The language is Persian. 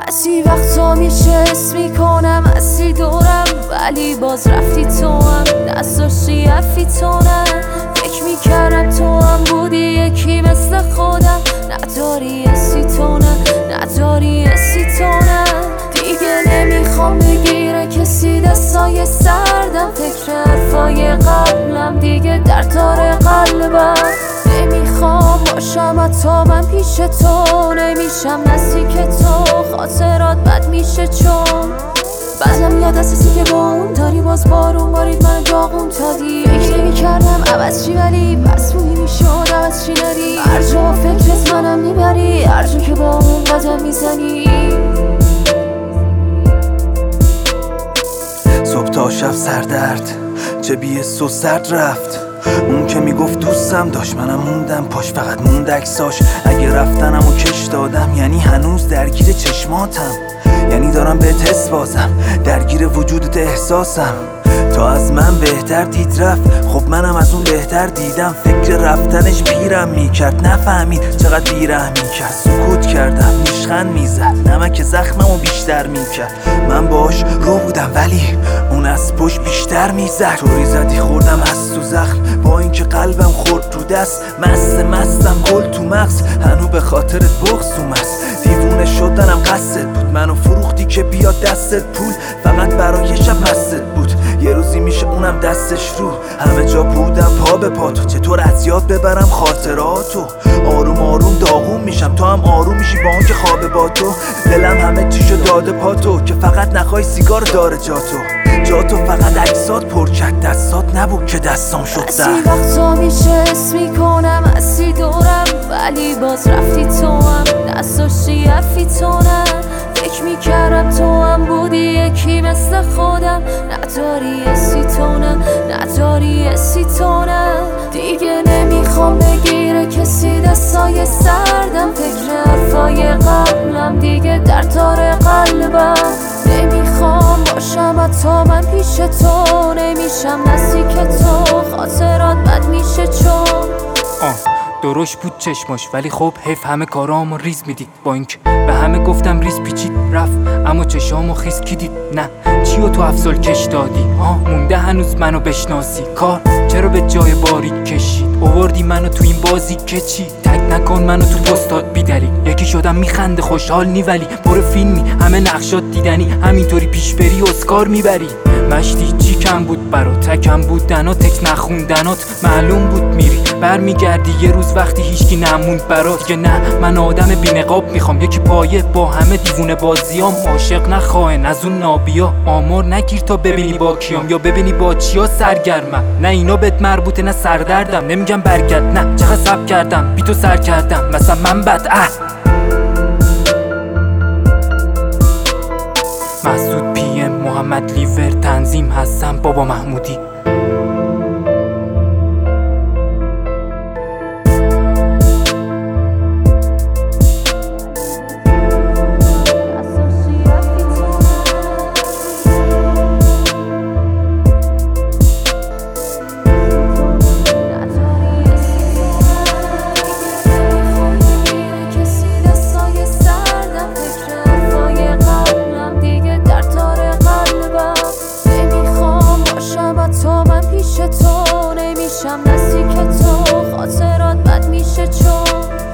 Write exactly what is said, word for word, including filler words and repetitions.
بعضی وقتا میشه اسم میکنم اصلی دورم، ولی باز رفتی تو هم نذاشتی حرفی تو نه. فکر میکردم تو هم بودی یکی مثل خودم، نداری حسی تو نه، نداری حسی تو نه. دیگه نمیخوام بگیره کسی دستای سردم، فکر حرفای قبلم دیگه در تار قلبم. نمیخوام باشم تا من پیش تو، نمیشم نزدیک تو، خاطرات بد میشه چون بعدم یاد اساسی که با اون داری باز بارون بارید من داغون تادی. فکر نمیکردم عوض چی ولی بس بویی میشد عوض چی نری، هر جا فکرت منم میبری، هر جا که با اون قدم میزنی. صبح تا شب سردرد چه بیست و سرد رفت، اون که میگفت دوستم داشت منم موندم پاش، فقط موند عکساش. اگه رفتنم و کش دادم یعنی هنوز درگیر چشماتم، یعنی دارم بهت حس بازم، درگیر وجودت احساسم. تا از من بهتر دید رفت، خب منم از اون بهتر دیدم. فکر رفتنش پیرم میکرد، نفهمید چقدر بیرحمی کرد. سکوت کردم نیشخند میزد، نمک زخممو بیشتر میکرد. من باش رو بودم ولی اون از پشت بیشتر میزد. طوری زدی خوردم از تو زخم، با اینکه قلبم خورد رو دست. مست مستم گل تو مغز، هنو به خاطرت بغض اومد. دیوونه شدنم قصدت بود، منو فروختی که بیاد دستت پول، فقط برای شب مستت بود. یه روزی میشه اونم دستش رو، همه جا بودم پا به پا تو. چطور از یاد ببرم خاطراتو، آروم آروم داغون میشم تو هم آروم میشی با اون که خوابه با تو. دلم همه چیشو داده پا تو، که فقط نخوای سیگار داره جاتو. جاتو فقط عکسات پر کرد، دستات نبود که دستام شد زهر. بعضی وقتا میشه اسم میکنم اصلی دورم، ولی باز رفتی تو هم نذاشتی حرفی تو نه. فکر میکردم تو هم بودی یکی مثل خودم، نداری حسی تو نه، نداری حسی تو نه. دیگه نمیخوام بگیره کسی دستای سردم، فکر حرفای قبلم دیگه در تار قلبم. نمیخوام باشم تا من پیش تو، نمیشم نزدیک تو، خاطرات بد میشه چون آه درشت بود چشماش، ولی خب حیف همه کارامو ریز میدید. با اینکه به همه گفتم ریز پیچید رفت، اما چشامو خیس کی دید؟ نه چیو تو افضل کش دادی؟ آه مونده هنوز منو بشناسی؟ کار چرا به جای باریک کشید؟ اووردی منو تو این بازی که چی؟ تک نکن منو تو پستات بیدلی. یکی شدم میخنده خوشحال نی، ولی پر فیلمی همه نقشات دیدنی. همینطوری پیش بری اسکار میبری. مشتی چی کم بود برات؟ تکم بودنات، تکس نخوندنات معلوم بود میری برمیگردی یه روز وقتی هیچکی نموند برات. که نه من آدم بی‌نقاب میخوام، یکی پایه با همه دیوونه بازیام. عاشق نخواهن از اون نابیا، آمار نگیر تا ببینی با کیام یا ببینی با چیا سرگرمم. نه اینا بهت مربوطه نه سردردم، نمیگم برگرد نه چقدر صبر کردم بی تو سر کردم مثلا من بد اه مسعود پی ام محمد لیور تنظیم هستم بابا محمودی. تو نمیشم نزدیک تو، خاطرات بد میشه چون